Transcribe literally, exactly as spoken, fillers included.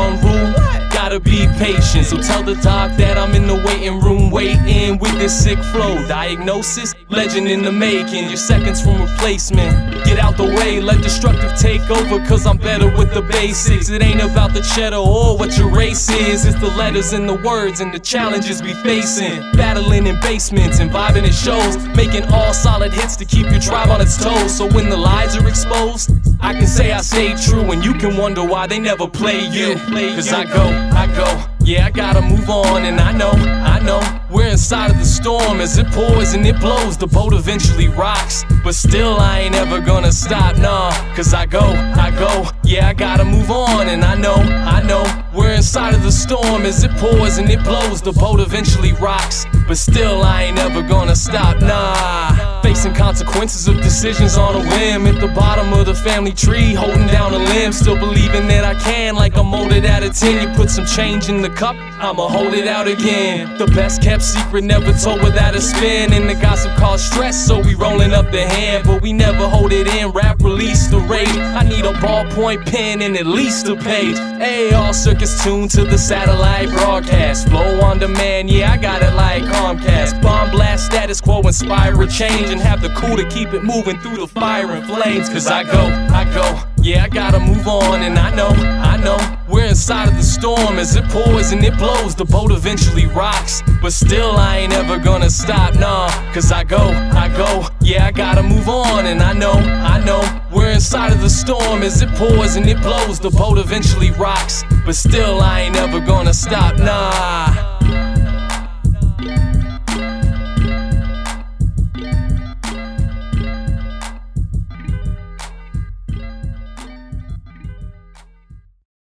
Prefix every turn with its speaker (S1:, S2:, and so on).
S1: one rule, gotta be patient. So tell the doc that I'm in the waiting room, waiting with this sick flow. Diagnosis, legend in the making. You're seconds from replacement. Get out the way, let destructive take over, cause I'm better with the basics. It ain't about the cheddar or what your race is. It's the letters and the words and the challenges we facing. Battling in basements and vibing at shows, making all solid hits to keep your tribe on its toes. So when the lies are exposed, I can say I stayed true, and you can wonder why they never play you. Cause I go, I go, yeah, I gotta move on, and I know, I know we're inside of the storm. As it pours and it blows, the boat eventually rocks. But still I ain't ever gonna stop, nah. Cause I go, I go, yeah, I gotta move on, and I know, I know we're inside of the storm. As it pours and it blows, the boat eventually rocks. But still I ain't ever gonna stop, nah. Facing consequences of decisions on a whim. At the bottom of the family tree, holding down a limb. Still believing that I can, like I'm molded out of tin. You put some change in the cup, I'ma hold it out again. The best kept secret, never told without a spin. And the gossip caused stress, so we rolling up the hand. But we never hold it in, rap release the rage. I need a ballpoint pen and at least a page. Hey, all circus tuned to the satellite broadcast. Flow on demand, yeah, I got it like Comcast. Bomb blast, status quo, inspire a change. And have the cool to keep it moving through the fire and flames. Cause I go, I go, yeah, I gotta move on, and I know, I know we're inside of the storm. As it pours and it blows, the boat eventually rocks. But still I ain't ever gonna stop, nah. Cause I go, I go, yeah, I gotta move on, and I know, I know we're inside of the storm. As it pours and it blows, the boat eventually rocks. But still I ain't ever gonna stop, nah.